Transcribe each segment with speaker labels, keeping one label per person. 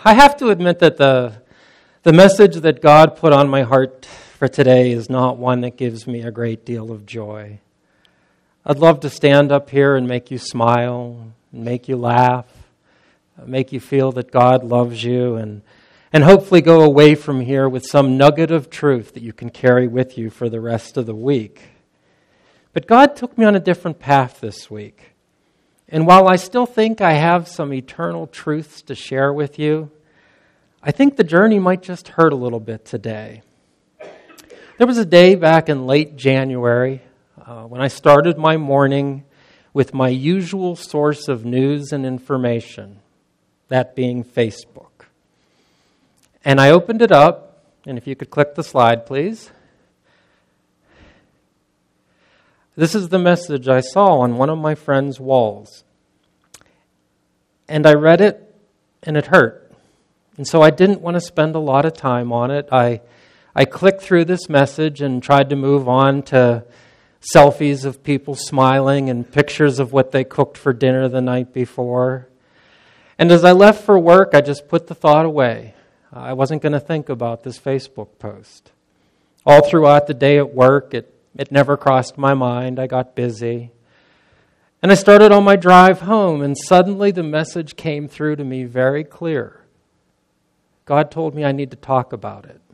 Speaker 1: I have to admit that the message that God put on my heart for today is not one that gives me a great deal of joy. I'd love to stand up here and make you smile, and make you laugh, make you feel that God loves you, and hopefully go away from here with some nugget of truth that you can carry with you for the rest of the week. But God took me on a different path this week. And while I still think I have some eternal truths to share with you, I think the journey might just hurt a little bit today. There was a day back in late January when I started my morning with my usual source of news and information, that being Facebook. And I opened it up, and if you could click the slide, please. This is the message I saw on one of my friend's walls. And I read it, and it hurt. And so I didn't want to spend a lot of time on it. I clicked through this message and tried to move on to selfies of people smiling and pictures of what they cooked for dinner the night before. And as I left for work, I just put the thought away. I wasn't going to think about this Facebook post. All throughout the day at work, it never crossed my mind. I got busy. And I started on my drive home, and suddenly the message came through to me very clear. God told me I need to talk about it.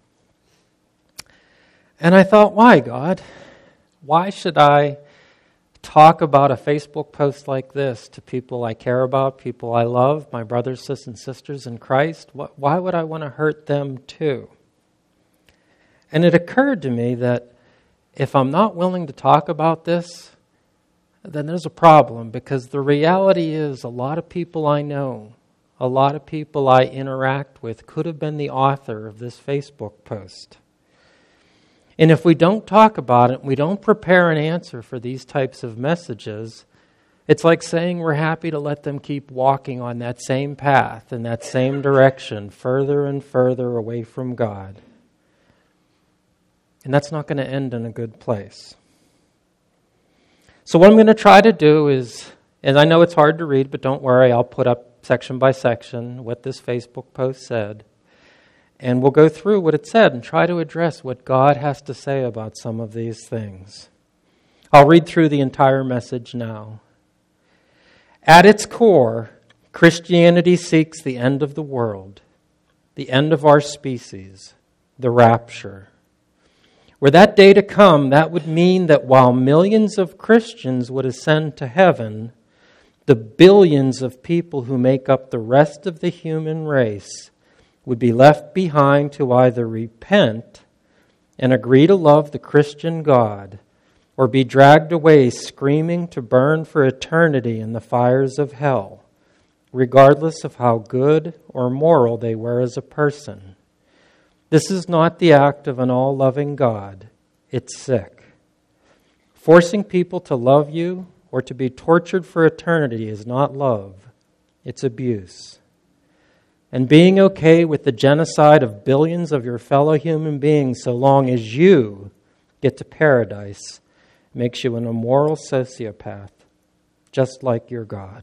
Speaker 1: And I thought, why, God? Why should I talk about a Facebook post like this to people I care about, people I love, my brothers and sisters in Christ? Why would I want to hurt them too? And it occurred to me that if I'm not willing to talk about this, then there's a problem, because the reality is a lot of people I know, a lot of people I interact with could have been the author of this Facebook post. And if we don't talk about it, we don't prepare an answer for these types of messages, it's like saying we're happy to let them keep walking on that same path in that same direction, further and further away from God. And that's not going to end in a good place. So what I'm going to try to do is, and I know it's hard to read, but don't worry, I'll put up section by section what this Facebook post said. And we'll go through what it said and try to address what God has to say about some of these things. I'll read through the entire message now. At its core, Christianity seeks the end of the world, the end of our species, the rapture. Were that day to come, that would mean that while millions of Christians would ascend to heaven, the billions of people who make up the rest of the human race would be left behind to either repent and agree to love the Christian God, or be dragged away screaming to burn for eternity in the fires of hell, regardless of how good or moral they were as a person. This is not the act of an all-loving God. It's sick. Forcing people to love you or to be tortured for eternity is not love. It's abuse. And being okay with the genocide of billions of your fellow human beings so long as you get to paradise makes you an immoral sociopath, just like your God.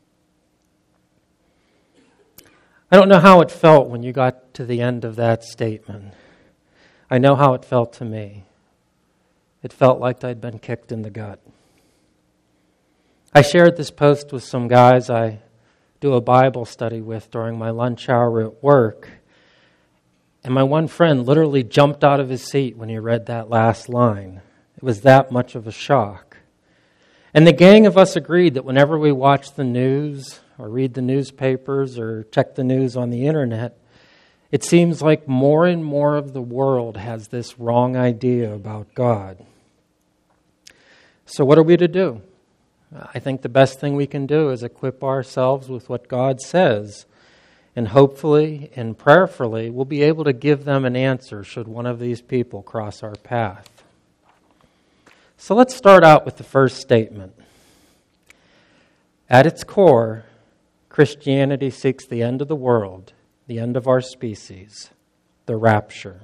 Speaker 1: I don't know how it felt when you got to the end of that statement. I know how it felt to me. It felt like I'd been kicked in the gut. I shared this post with some guys I do a Bible study with during my lunch hour at work. And my one friend literally jumped out of his seat when he read that last line. It was that much of a shock. And the gang of us agreed that whenever we watch the news or read the newspapers or check the news on the internet, it seems like more and more of the world has this wrong idea about God. So what are we to do? I think the best thing we can do is equip ourselves with what God says, and hopefully and prayerfully we'll be able to give them an answer should one of these people cross our path. So let's start out with the first statement. At its core, Christianity seeks the end of the world, the end of our species, the rapture.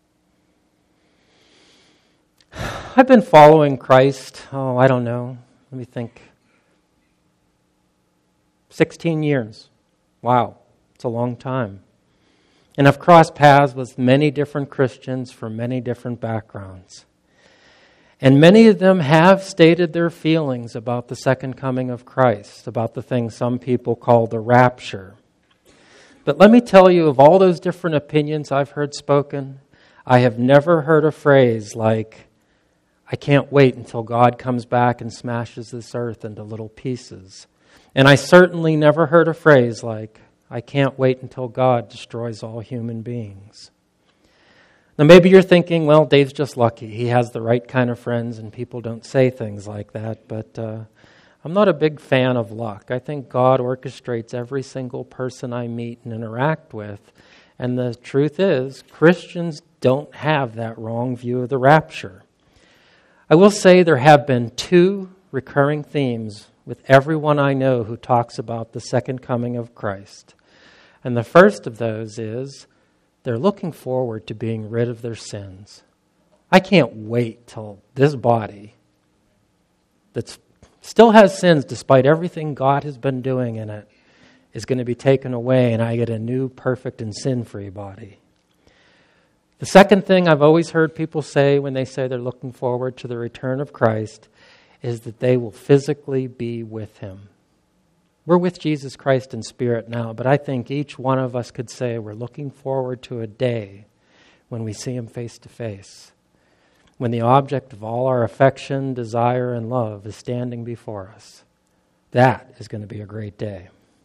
Speaker 1: I've been following Christ, I don't know, let me think, 16 years. Wow, It's a long time. And I've crossed paths with many different Christians from many different backgrounds. And many of them have stated their feelings about the second coming of Christ, about the thing some people call the rapture. But let me tell you, of all those different opinions I've heard spoken, I have never heard a phrase like, I can't wait until God comes back and smashes this earth into little pieces. And I certainly never heard a phrase like, I can't wait until God destroys all human beings. Now maybe you're thinking, well, Dave's just lucky. He has the right kind of friends and people don't say things like that. But I'm not a big fan of luck. I think God orchestrates every single person I meet and interact with. And the truth is, Christians don't have that wrong view of the rapture. I will say there have been two recurring themes with everyone I know who talks about the second coming of Christ. And the first of those is they're looking forward to being rid of their sins. I can't wait till this body that still has sins despite everything God has been doing in it is going to be taken away and I get a new, perfect, and sin-free body. The second thing I've always heard people say when they say they're looking forward to the return of Christ is that they will physically be with Him. We're with Jesus Christ in spirit now, but I think each one of us could say we're looking forward to a day when we see Him face to face, when the object of all our affection, desire, and love is standing before us. That is going to be a great day.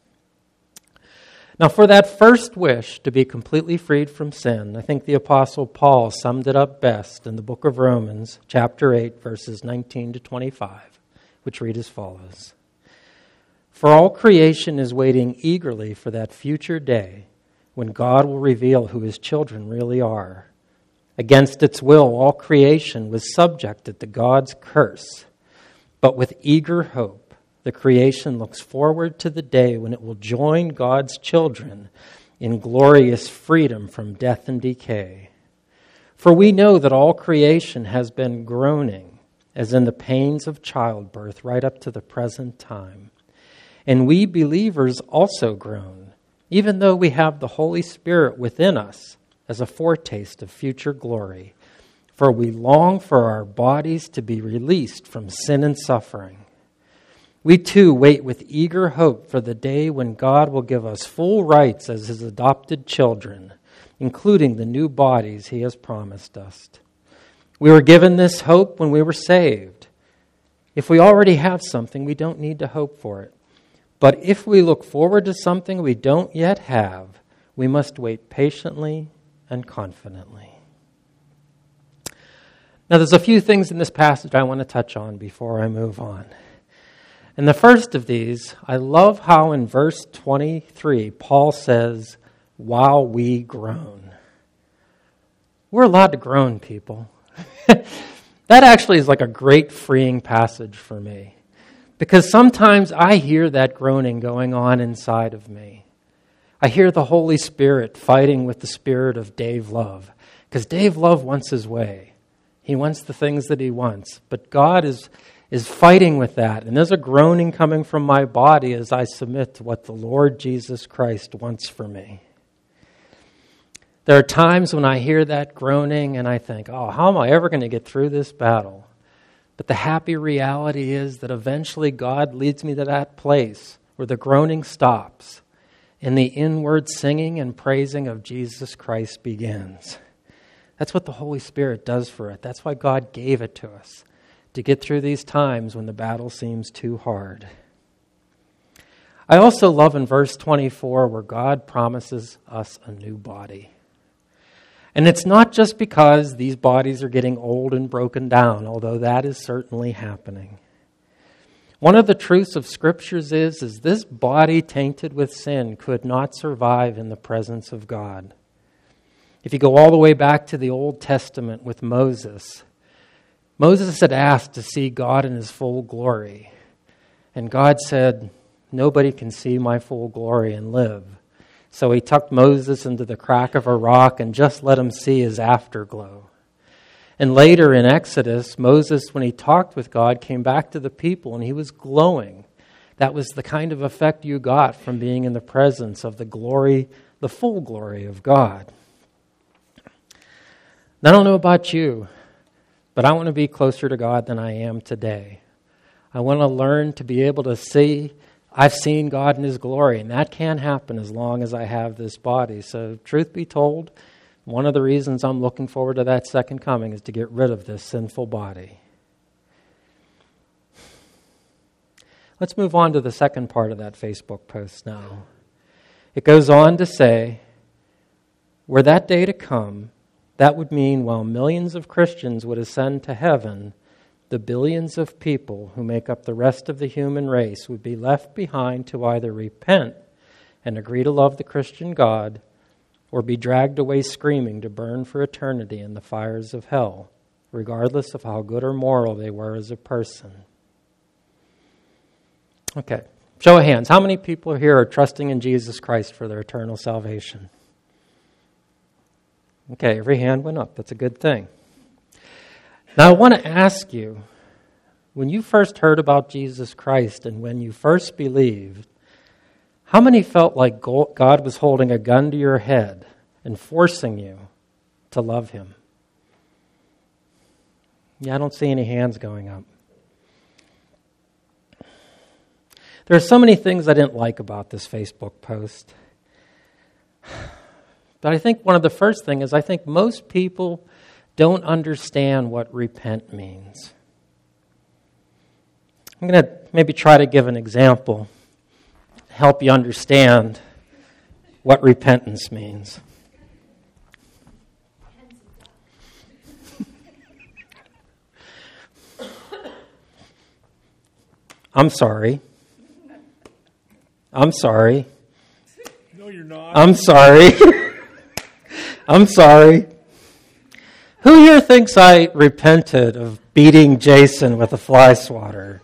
Speaker 1: Now, for that first wish to be completely freed from sin, I think the Apostle Paul summed it up best in the book of Romans, chapter 8, verses 19 to 25, which read as follows. For all creation is waiting eagerly for that future day when God will reveal who His children really are. Against its will, all creation was subjected to God's curse, but with eager hope, the creation looks forward to the day when it will join God's children in glorious freedom from death and decay. For we know that all creation has been groaning, as in the pains of childbirth, right up to the present time. And we believers also groan, even though we have the Holy Spirit within us as a foretaste of future glory. For we long for our bodies to be released from sin and suffering. We too wait with eager hope for the day when God will give us full rights as His adopted children, including the new bodies He has promised us. We were given this hope when we were saved. If we already have something, we don't need to hope for it. But if we look forward to something we don't yet have, we must wait patiently and confidently. Now, there's a few things in this passage I want to touch on before I move on. And the first of these, I love how in verse 23, Paul says, while we groan. We're allowed to groan, people. That actually is like a great freeing passage for me. Because sometimes I hear that groaning going on inside of me. I hear the Holy Spirit fighting with the spirit of Dave Love. Because Dave Love wants his way. He wants the things that he wants. But God is fighting with that. And there's a groaning coming from my body as I submit to what the Lord Jesus Christ wants for me. There are times when I hear that groaning and I think, oh, how am I ever going to get through this battle? But the happy reality is that eventually God leads me to that place where the groaning stops and the inward singing and praising of Jesus Christ begins. That's what the Holy Spirit does for it. That's why God gave it to us, to get through these times when the battle seems too hard. I also love in verse 24 where God promises us a new body. And it's not just because these bodies are getting old and broken down, although that is certainly happening. One of the truths of Scriptures is this body tainted with sin could not survive in the presence of God. If you go all the way back to the Old Testament with Moses had asked to see God in His full glory. And God said, nobody can see my full glory and live. So He tucked Moses into the crack of a rock and just let him see his afterglow. And later in Exodus, Moses, when he talked with God, came back to the people and he was glowing that was the kind of effect you got from being in the presence of the glory, the full glory of God. I don't know about you, but I want to be closer to God than I am today. I want to learn to be able to see, I've seen God in His glory, and that can't happen as long as I have this body. So truth be told, one of the reasons I'm looking forward to that second coming is to get rid of this sinful body. Let's move on to the second part of that Facebook post now. It goes on to say, were that day to come, that would mean while millions of Christians would ascend to heaven, the billions of people who make up the rest of the human race would be left behind to either repent and agree to love the Christian God or be dragged away screaming to burn for eternity in the fires of hell, regardless of how good or moral they were as a person. Okay, show of hands. How many people here are trusting in Jesus Christ for their eternal salvation? Okay, every hand went up. That's a good thing. Now I want to ask you, when you first heard about Jesus Christ and when you first believed, how many felt like God was holding a gun to your head and forcing you to love Him? Yeah, I don't see any hands going up. There are so many things I didn't like about this Facebook post. But I think one of the first things is I think most people don't understand what repent means. I'm going to maybe try to give an example, help you understand what repentance means. I'm sorry. I'm sorry.
Speaker 2: No, you're not.
Speaker 1: I'm sorry. I'm sorry. Who here thinks I repented of beating Jason with a fly swatter?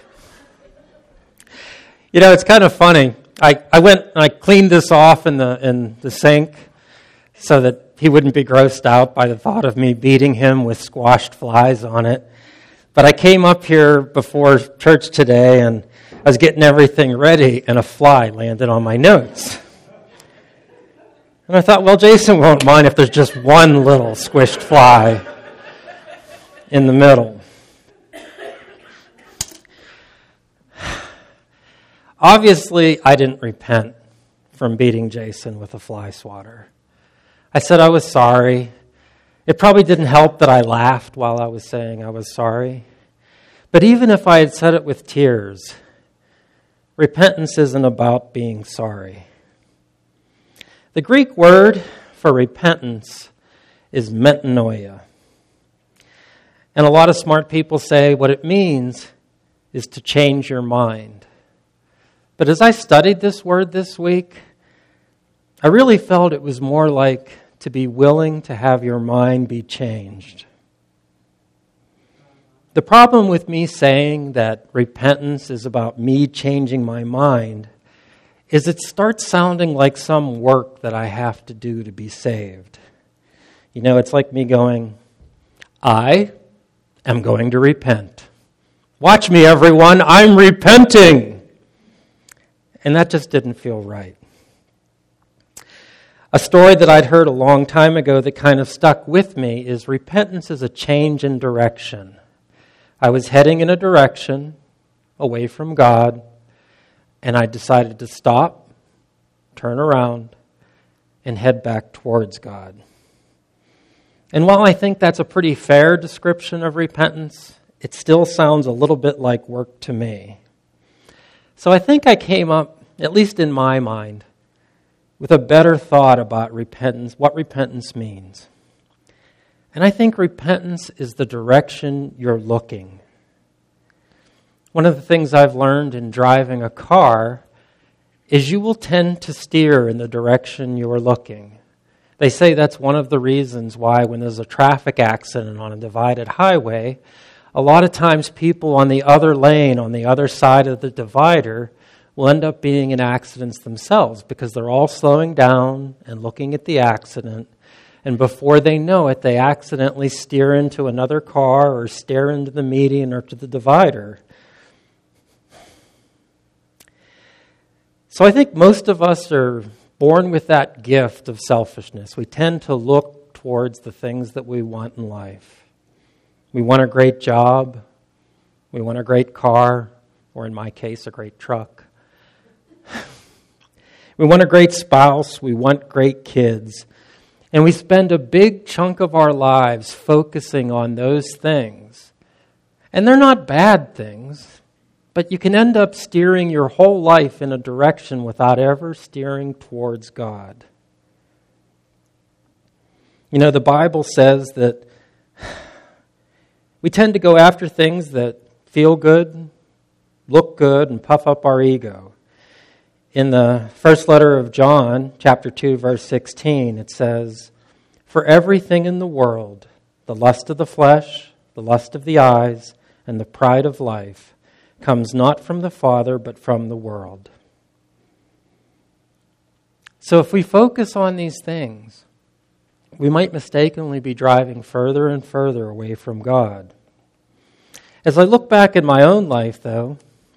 Speaker 1: You know, it's kind of funny. I went and I cleaned this off in the sink so that he wouldn't be grossed out by the thought of me beating him with squashed flies on it. But I came up here before church today and I was getting everything ready and a fly landed on my notes. And I thought, well, Jason won't mind if there's just one little squished fly in the middle. Obviously, I didn't repent from beating Jason with a fly swatter. I said I was sorry. It probably didn't help that I laughed while I was saying I was sorry. But even if I had said it with tears, repentance isn't about being sorry. The Greek word for repentance is metanoia. And a lot of smart people say what it means is to change your mind. But as I studied this word this week, I really felt it was more like to be willing to have your mind be changed. The problem with me saying that repentance is about me changing my mind is it starts sounding like some work that I have to do to be saved. You know, it's like me going, I am going to repent. Watch me, everyone, I'm repenting. And that just didn't feel right. A story that I'd heard a long time ago that kind of stuck with me is repentance is a change in direction. I was heading in a direction away from God, and I decided to stop, turn around, and head back towards God. And while I think that's a pretty fair description of repentance, it still sounds a little bit like work to me. So I think I came up, at least in my mind, with a better thought about repentance, what repentance means. And I think repentance is the direction you're looking. One of the things I've learned in driving a car is you will tend to steer in the direction you're looking. They say that's one of the reasons why when there's a traffic accident on a divided highway, a lot of times people on the other lane, on the other side of the divider, will end up being in accidents themselves because they're all slowing down and looking at the accident. And before they know it, they accidentally steer into another car or steer into the median or to the divider. So I think most of us are born with that gift of selfishness. We tend to look towards the things that we want in life. We want a great job. We want a great car, or in my case, a great truck. We want a great spouse. We want great kids. And we spend a big chunk of our lives focusing on those things. And they're not bad things, but you can end up steering your whole life in a direction without ever steering towards God. You know, the Bible says that we tend to go after things that feel good, look good, and puff up our ego. In the first letter of John, chapter 2, verse 16, it says, "For everything in the world, the lust of the flesh, the lust of the eyes, and the pride of life, comes not from the Father, but from the world." So if we focus on these things, we might mistakenly be driving further and further away from God. As I look back at my own life, though,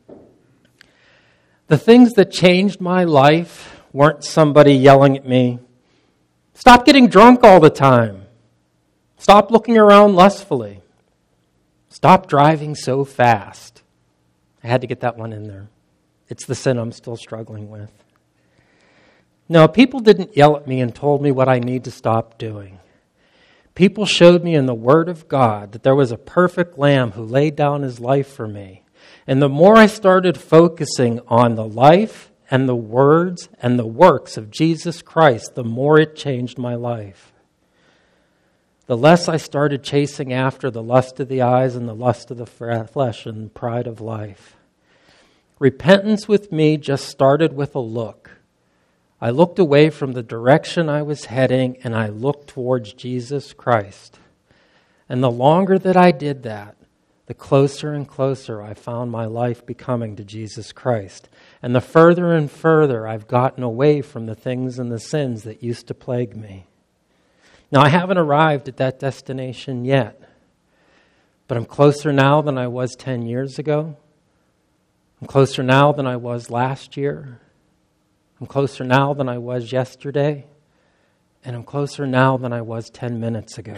Speaker 1: the things that changed my life weren't somebody yelling at me, "Stop getting drunk all the time. Stop looking around lustfully. Stop driving so fast." I had to get that one in there. It's the sin I'm still struggling with. No, people didn't yell at me and told me what I need to stop doing. People showed me in the Word of God that there was a perfect Lamb who laid down his life for me. And the more I started focusing on the life and the words and the works of Jesus Christ, the more it changed my life. The less I started chasing after the lust of the eyes and the lust of the flesh and the pride of life. Repentance with me just started with a look. I looked away from the direction I was heading and I looked towards Jesus Christ. And the longer that I did that, the closer and closer I found my life becoming to Jesus Christ. And the further and further I've gotten away from the things and the sins that used to plague me. Now, I haven't arrived at that destination yet, but I'm closer now than I was 10 years ago. I'm closer now than I was last year. I'm closer now than I was yesterday. And I'm closer now than I was 10 minutes ago.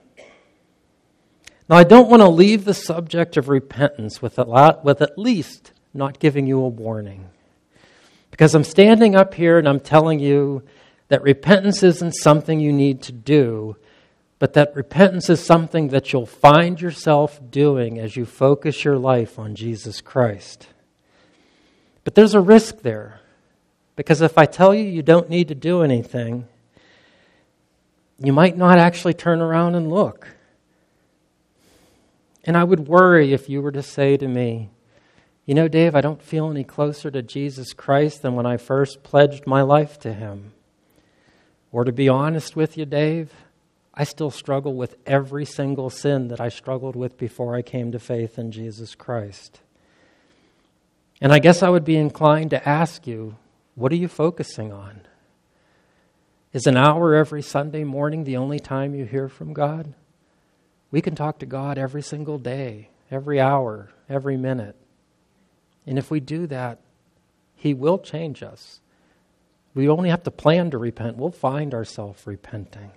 Speaker 1: Now, I don't want to leave the subject of repentance with at least not giving you a warning. Because I'm standing up here and I'm telling you that repentance isn't something you need to do, but that repentance is something that you'll find yourself doing as you focus your life on Jesus Christ. But there's a risk there. Because if I tell you you don't need to do anything, you might not actually turn around and look. And I would worry if you were to say to me, "You know, Dave, I don't feel any closer to Jesus Christ than when I first pledged my life to Him." Or to be honest with you, Dave, I still struggle with every single sin that I struggled with before I came to faith in Jesus Christ. And I guess I would be inclined to ask you, what are you focusing on? Is an hour every Sunday morning the only time you hear from God? We can talk to God every single day, every hour, every minute. And if we do that, He will change us. We only have to plan to repent. We'll find ourselves repenting.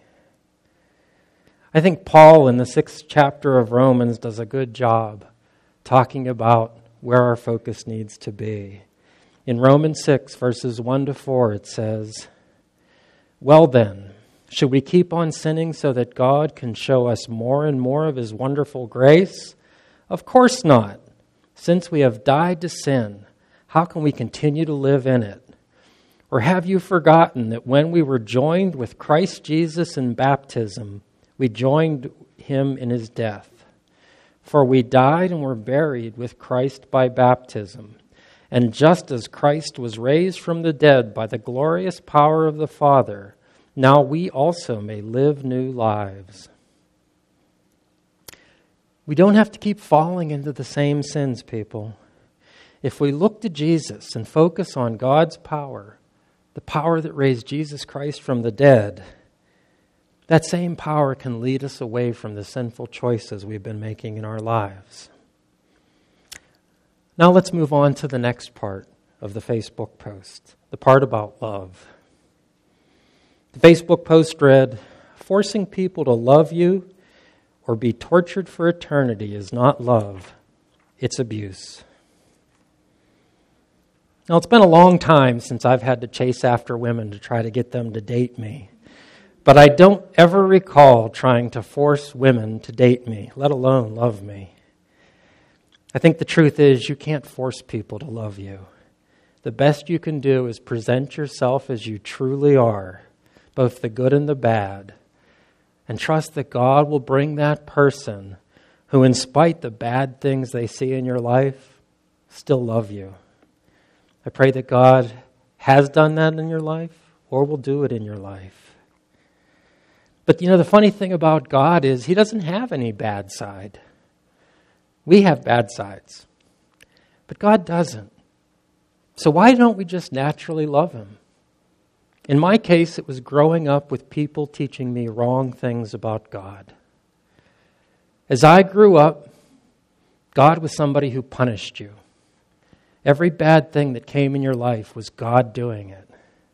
Speaker 1: I think Paul in the 6th chapter of Romans does a good job talking about where our focus needs to be. In Romans 6, verses 1 to 4, it says, "Well then, should we keep on sinning so that God can show us more and more of His wonderful grace? Of course not. Since we have died to sin, how can we continue to live in it? Or have you forgotten that when we were joined with Christ Jesus in baptism, we joined Him in His death? For we died and were buried with Christ by baptism. And just as Christ was raised from the dead by the glorious power of the Father, now we also may live new lives." We don't have to keep falling into the same sins, people. If we look to Jesus and focus on God's power, the power that raised Jesus Christ from the dead, that same power can lead us away from the sinful choices we've been making in our lives. Now let's move on to the next part of the Facebook post, the part about love. The Facebook post read, "Forcing people to love you or be tortured for eternity is not love, it's abuse." Now, it's been a long time since I've had to chase after women to try to get them to date me. But I don't ever recall trying to force women to date me, let alone love me. I think the truth is you can't force people to love you. The best you can do is present yourself as you truly are, both the good and the bad, and trust that God will bring that person who, in spite the bad things they see in your life, still love you. I pray that God has done that in your life or will do it in your life. But the funny thing about God is He doesn't have any bad side. We have bad sides, but God doesn't. So why don't we just naturally love Him? In my case, it was growing up with people teaching me wrong things about God. As I grew up, God was somebody who punished you. Every bad thing that came in your life was God doing it.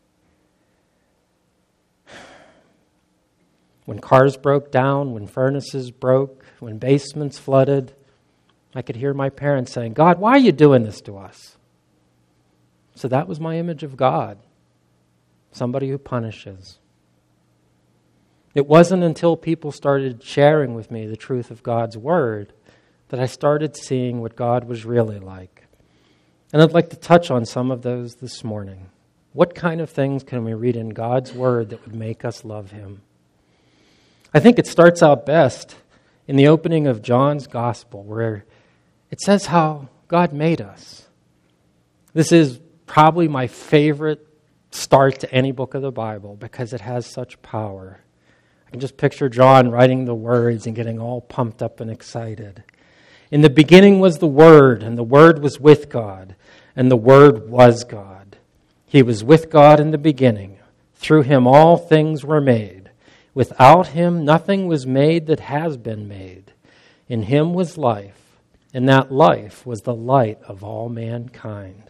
Speaker 1: When cars broke down, when furnaces broke, when basements flooded, I could hear my parents saying, "God, why are you doing this to us?" So that was my image of God, somebody who punishes. It wasn't until people started sharing with me the truth of God's Word that I started seeing what God was really like. And I'd like to touch on some of those this morning. What kind of things can we read in God's Word that would make us love Him? I think it starts out best in the opening of John's Gospel, where it says how God made us. This is probably my favorite start to any book of the Bible because it has such power. I can just picture John writing the words and getting all pumped up and excited. "In the beginning was the Word, and the Word was with God, and the Word was God. He was with God in the beginning. Through Him all things were made. Without Him nothing was made that has been made. In Him was life, and that life was the light of all mankind."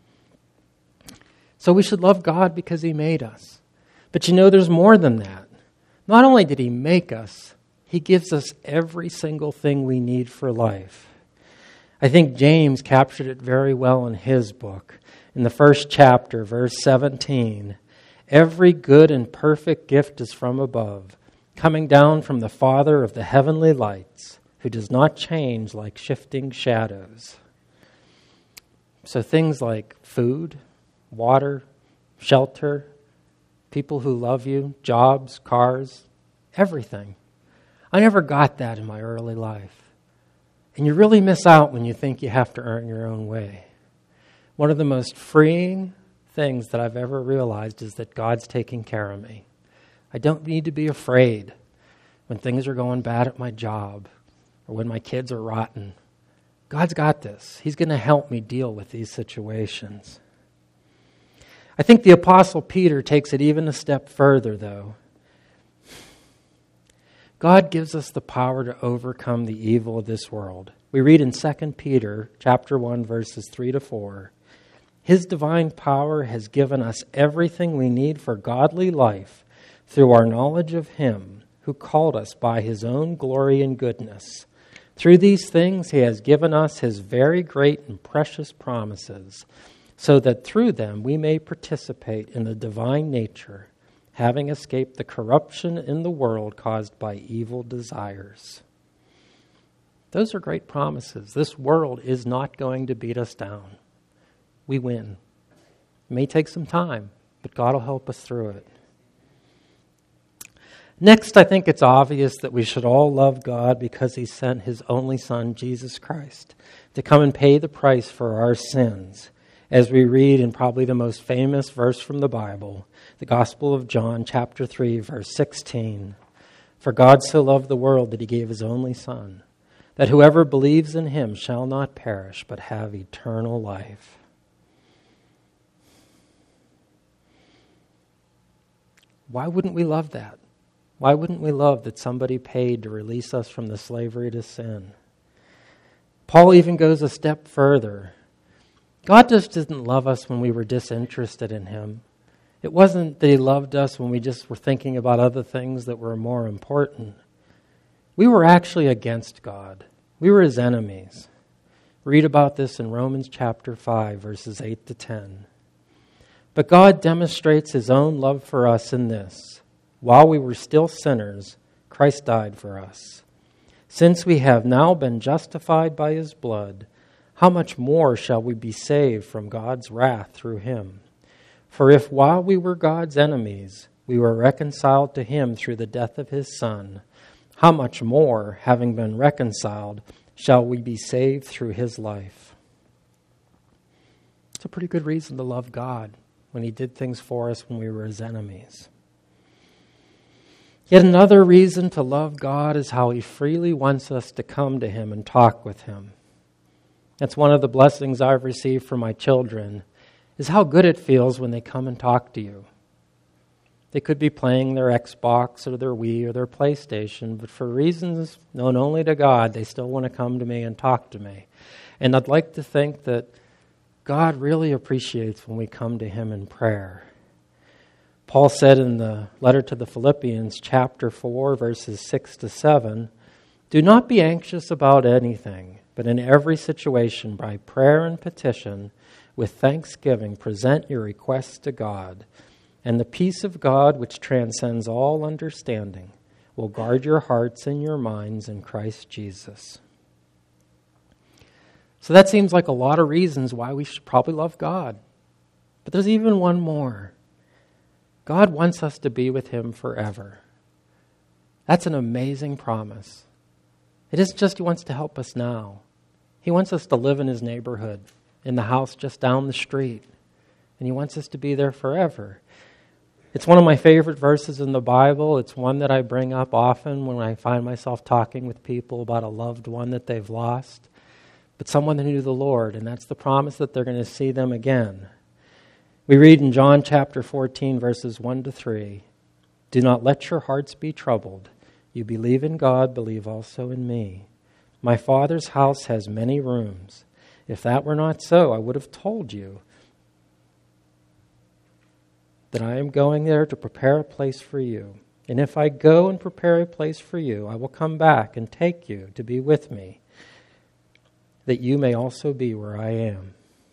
Speaker 1: So we should love God because He made us. But there's more than that. Not only did He make us, He gives us every single thing we need for life. I think James captured it very well in his book. In the first chapter, verse 17, "Every good and perfect gift is from above, coming down from the Father of the heavenly lights, who does not change like shifting shadows." So things like food, water, shelter, people who love you, jobs, cars, everything. I never got that in my early life. And you really miss out when you think you have to earn your own way. One of the most freeing things that I've ever realized is that God's taking care of me. I don't need to be afraid when things are going bad at my job or when my kids are rotten. God's got this. He's going to help me deal with these situations. I think the Apostle Peter takes it even a step further, though. God gives us the power to overcome the evil of this world. We read in 2 Peter chapter 1, verses 3 to 4, "His divine power has given us everything we need for godly life through our knowledge of Him who called us by His own glory and goodness. Through these things He has given us His very great and precious promises, so that through them we may participate in the divine nature, having escaped the corruption in the world caused by evil desires." Those are great promises. This world is not going to beat us down. We win. It may take some time, but God will help us through it. Next, I think it's obvious that we should all love God because He sent His only Son, Jesus Christ, to come and pay the price for our sins, as we read in probably the most famous verse from the Bible, the Gospel of John, chapter 3, verse 16. "For God so loved the world that He gave His only Son, that whoever believes in Him shall not perish but have eternal life." Why wouldn't we love that? Why wouldn't we love that somebody paid to release us from the slavery to sin? Paul even goes a step further. God just didn't love us when we were disinterested in him. It wasn't that he loved us when we just were thinking about other things that were more important. We were actually against God. We were his enemies. Read about this in Romans chapter 5, verses 8 to 10. But God demonstrates his own love for us in this: while we were still sinners, Christ died for us. Since we have now been justified by his blood, how much more shall we be saved from God's wrath through him? For if while we were God's enemies, we were reconciled to him through the death of his Son, how much more, having been reconciled, shall we be saved through his life? It's a pretty good reason to love God when he did things for us when we were his enemies. Yet another reason to love God is how he freely wants us to come to him and talk with him. That's one of the blessings I've received from my children, is how good it feels when they come and talk to you. They could be playing their Xbox or their Wii or their PlayStation, but for reasons known only to God, they still want to come to me and talk to me. And I'd like to think that God really appreciates when we come to him in prayer. Paul said in the letter to the Philippians, chapter 4, verses 6 to 7, "Do not be anxious about anything, but in every situation, by prayer and petition, with thanksgiving, present your requests to God. And the peace of God, which transcends all understanding, will guard your hearts and your minds in Christ Jesus." So that seems like a lot of reasons why we should probably love God. But there's even one more. God wants us to be with him forever. That's an amazing promise. It isn't just he wants to help us now. He wants us to live in his neighborhood, in the house just down the street. And he wants us to be there forever. It's one of my favorite verses in the Bible. It's one that I bring up often when I find myself talking with people about a loved one that they've lost, but someone that knew the Lord, and that's the promise that they're going to see them again. We read in John chapter 14, verses 1 to 3, "Do not let your hearts be troubled. You believe in God, believe also in me. My Father's house has many rooms. If that were not so, I would have told you that I am going there to prepare a place for you. And if I go and prepare a place for you, I will come back and take you to be with me, that you may also be where I am."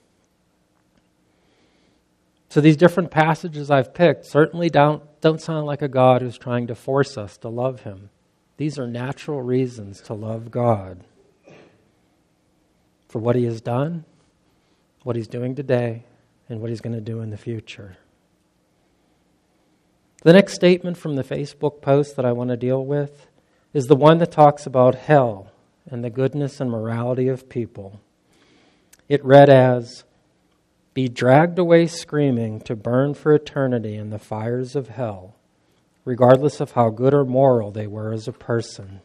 Speaker 1: So these different passages I've picked certainly don't sound like a God who's trying to force us to love him. These are natural reasons to love God. For what he has done, what he's doing today, and what he's going to do in the future. The next statement from the Facebook post that I want to deal with is the one that talks about hell and the goodness and morality of people. It read as, "Be dragged away screaming to burn for eternity in the fires of hell, regardless of how good or moral they were as a person."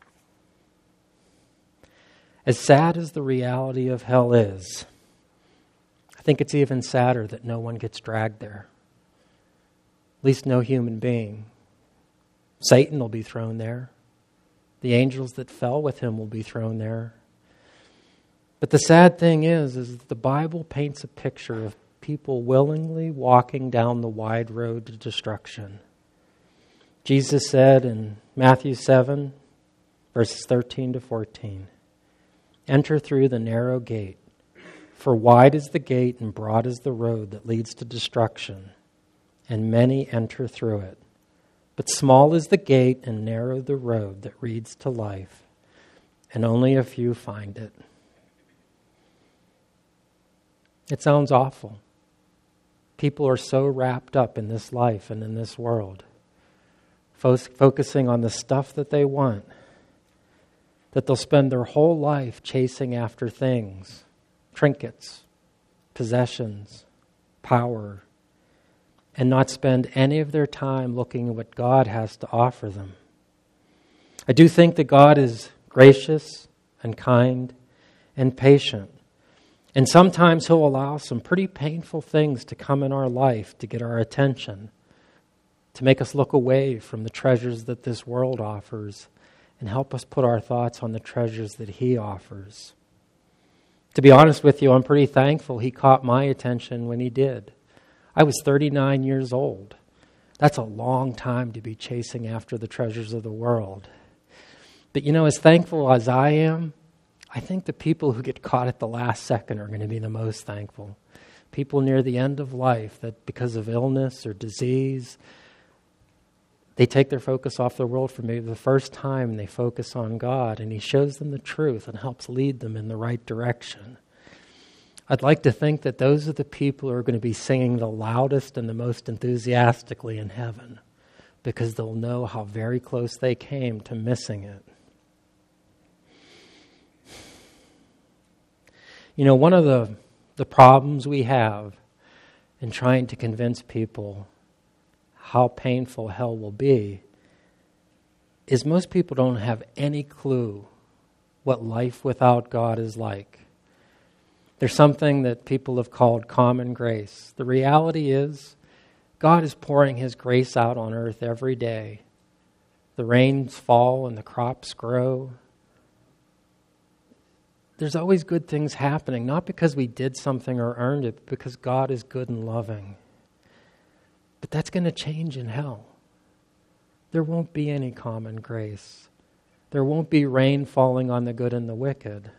Speaker 1: As sad as the reality of hell is, I think it's even sadder that no one gets dragged there. At least no human being. Satan will be thrown there. The angels that fell with him will be thrown there. But the sad thing is the Bible paints a picture of people willingly walking down the wide road to destruction. Jesus said in Matthew 7, verses 13 to 14, "Enter through the narrow gate, for wide is the gate and broad is the road that leads to destruction, and many enter through it. But small is the gate and narrow the road that leads to life, and only a few find it." It sounds awful. People are so wrapped up in this life and in this world, focusing on the stuff that they want, that they'll spend their whole life chasing after things, trinkets, possessions, power, and not spend any of their time looking at what God has to offer them. I do think that God is gracious and kind and patient. And sometimes he'll allow some pretty painful things to come in our life to get our attention, to make us look away from the treasures that this world offers and help us put our thoughts on the treasures that he offers. To be honest with you, I'm pretty thankful he caught my attention when he did. I was 39 years old. That's a long time to be chasing after the treasures of the world. But as thankful as I am, I think the people who get caught at the last second are going to be the most thankful. People near the end of life that because of illness or disease, they take their focus off the world for maybe the first time and they focus on God, and He shows them the truth and helps lead them in the right direction. I'd like to think that those are the people who are going to be singing the loudest and the most enthusiastically in heaven, because they'll know how very close they came to missing it. One of the problems we have in trying to convince people how painful hell will be is most people don't have any clue what life without God is like. There's something that people have called common grace. The reality is God is pouring His grace out on earth every day. The rains fall and the crops grow. There's always good things happening, not because we did something or earned it, but because God is good and loving. But that's going to change in hell. There won't be any common grace. There won't be rain falling on the good and the wicked.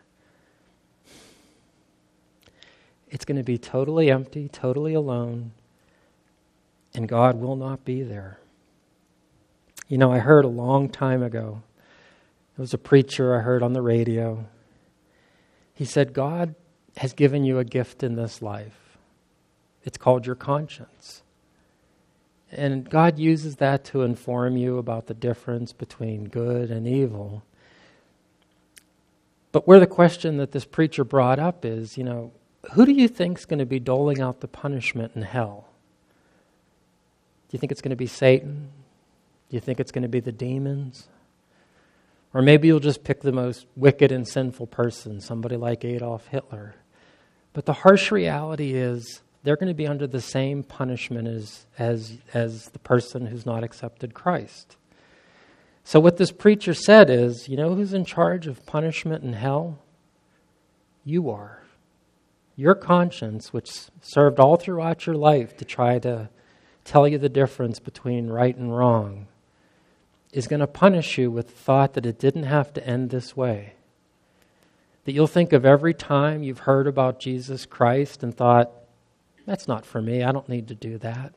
Speaker 1: It's going to be totally empty, totally alone, and God will not be there. I heard a long time ago, there was a preacher I heard on the radio. He said, God has given you a gift in this life. It's called your conscience. And God uses that to inform you about the difference between good and evil. But where the question that this preacher brought up is, who do you think is going to be doling out the punishment in hell? Do you think it's going to be Satan? Do you think it's going to be the demons? Or maybe you'll just pick the most wicked and sinful person, somebody like Adolf Hitler. But the harsh reality is they're going to be under the same punishment as the person who's not accepted Christ. So what this preacher said is, who's in charge of punishment in hell? You are. Your conscience, which served all throughout your life to try to tell you the difference between right and wrong, is going to punish you with the thought that it didn't have to end this way. That you'll think of every time you've heard about Jesus Christ and thought, that's not for me, I don't need to do that.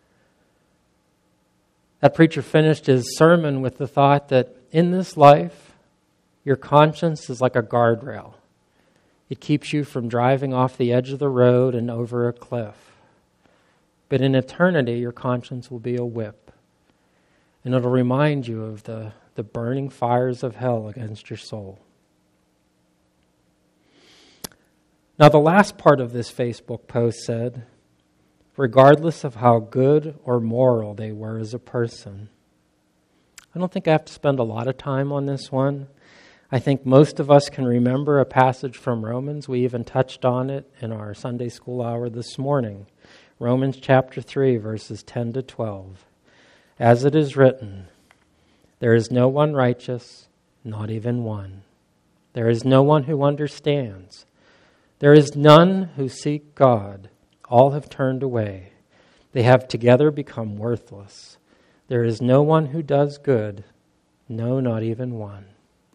Speaker 1: That preacher finished his sermon with the thought that in this life, your conscience is like a guardrail. It keeps you from driving off the edge of the road and over a cliff. But in eternity, your conscience will be a whip. And it'll remind you of the burning fires of hell against your soul. Now, the last part of this Facebook post said, regardless of how good or moral they were as a person. I don't think I have to spend a lot of time on this one. I think most of us can remember a passage from Romans. We even touched on it in our Sunday school hour this morning. Romans chapter 3, verses 10 to 12. As it is written, there is no one righteous, not even one. There is no one who understands. There is none who seek God. All have turned away. They have together become worthless. There is no one who does good, no, not even one.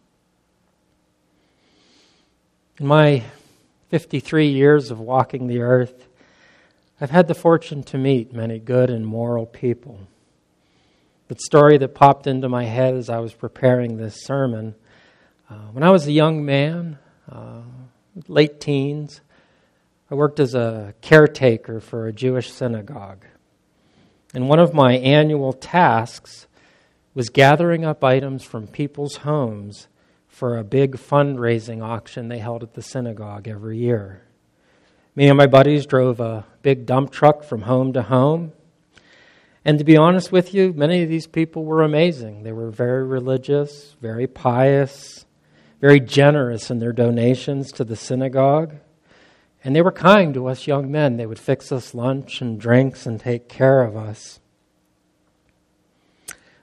Speaker 1: In my 53 years of walking the earth, I've had the fortune to meet many good and moral people. The story that popped into my head as I was preparing this sermon, when I was a young man, late teens, I worked as a caretaker for a Jewish synagogue. And one of my annual tasks was gathering up items from people's homes for a big fundraising auction they held at the synagogue every year. Me and my buddies drove a big dump truck from home to home. And to be honest with you, many of these people were amazing. They were very religious, very pious, very generous in their donations to the synagogue. And they were kind to us young men. They would fix us lunch and drinks and take care of us.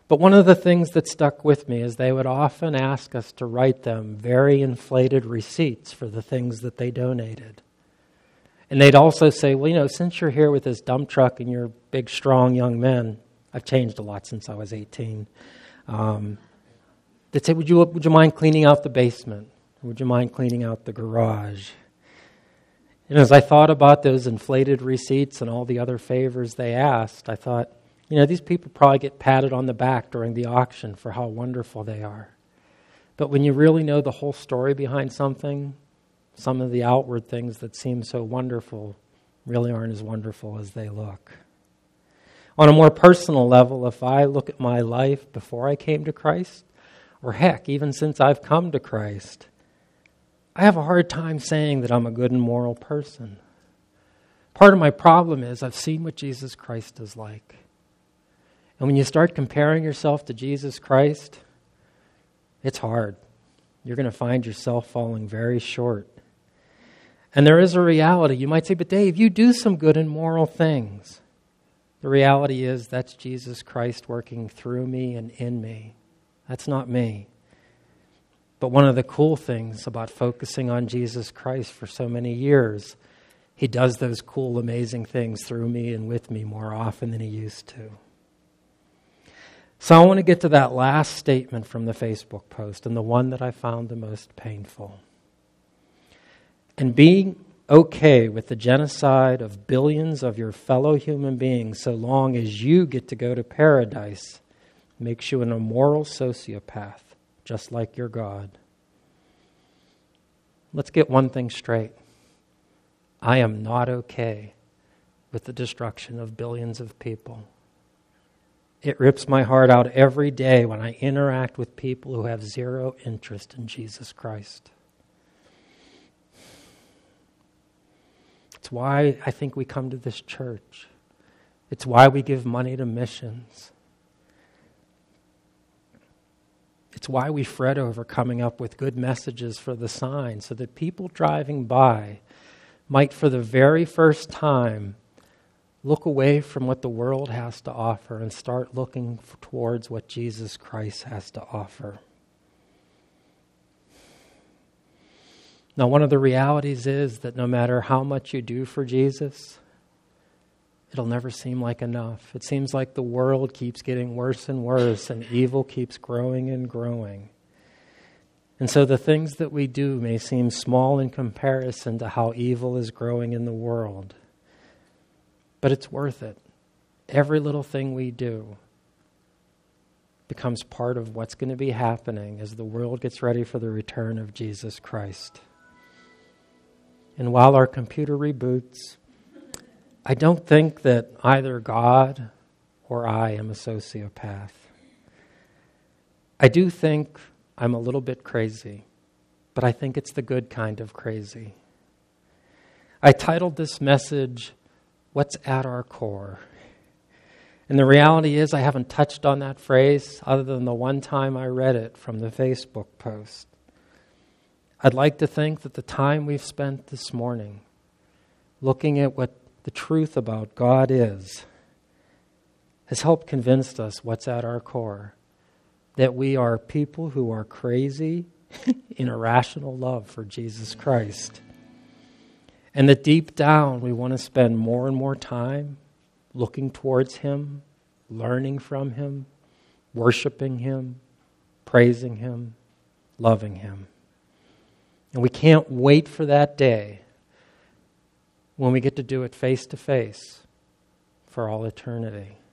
Speaker 1: But one of the things that stuck with me is they would often ask us to write them very inflated receipts for the things that they donated. And they'd also say, well, since you're here with this dump truck and you're big, strong young men, I've changed a lot since I was 18. They'd say, would you mind cleaning out the basement? Would you mind cleaning out the garage? And as I thought about those inflated receipts and all the other favors they asked, I thought, these people probably get patted on the back during the auction for how wonderful they are. But when you really know the whole story behind something, some of the outward things that seem so wonderful really aren't as wonderful as they look. On a more personal level, if I look at my life before I came to Christ, or heck, even since I've come to Christ, I have a hard time saying that I'm a good and moral person. Part of my problem is I've seen what Jesus Christ is like. And when you start comparing yourself to Jesus Christ, it's hard. You're going to find yourself falling very short. And there is a reality. You might say, but Dave, you do some good and moral things. The reality is that's Jesus Christ working through me and in me. That's not me. But one of the cool things about focusing on Jesus Christ for so many years, He does those cool, amazing things through me and with me more often than He used to. So I want to get to that last statement from the Facebook post, and the one that I found the most painful. And being okay with the genocide of billions of your fellow human beings so long as you get to go to paradise makes you an immoral sociopath, just like your God. Let's get one thing straight. I am not okay with the destruction of billions of people. It rips my heart out every day when I interact with people who have zero interest in Jesus Christ. It's why I think we come to this church. It's why we give money to missions. It's why we fret over coming up with good messages for the sign so that people driving by might, for the very first time, look away from what the world has to offer and start looking towards what Jesus Christ has to offer. Now, one of the realities is that no matter how much you do for Jesus, it'll never seem like enough. It seems like the world keeps getting worse and worse, and evil keeps growing and growing. And so the things that we do may seem small in comparison to how evil is growing in the world. But it's worth it. Every little thing we do becomes part of what's going to be happening as the world gets ready for the return of Jesus Christ. And while our computer reboots, I don't think that either God or I am a sociopath. I do think I'm a little bit crazy, but I think it's the good kind of crazy. I titled this message, What's at Our Core? And the reality is I haven't touched on that phrase other than the one time I read it from the Facebook post. I'd like to think that the time we've spent this morning looking at what the truth about God is has helped convince us what's at our core. That we are people who are crazy in irrational love for Jesus Christ. And that deep down we want to spend more and more time looking towards Him, learning from Him, worshiping Him, praising Him, loving Him. And we can't wait for that day when we get to do it face to face for all eternity.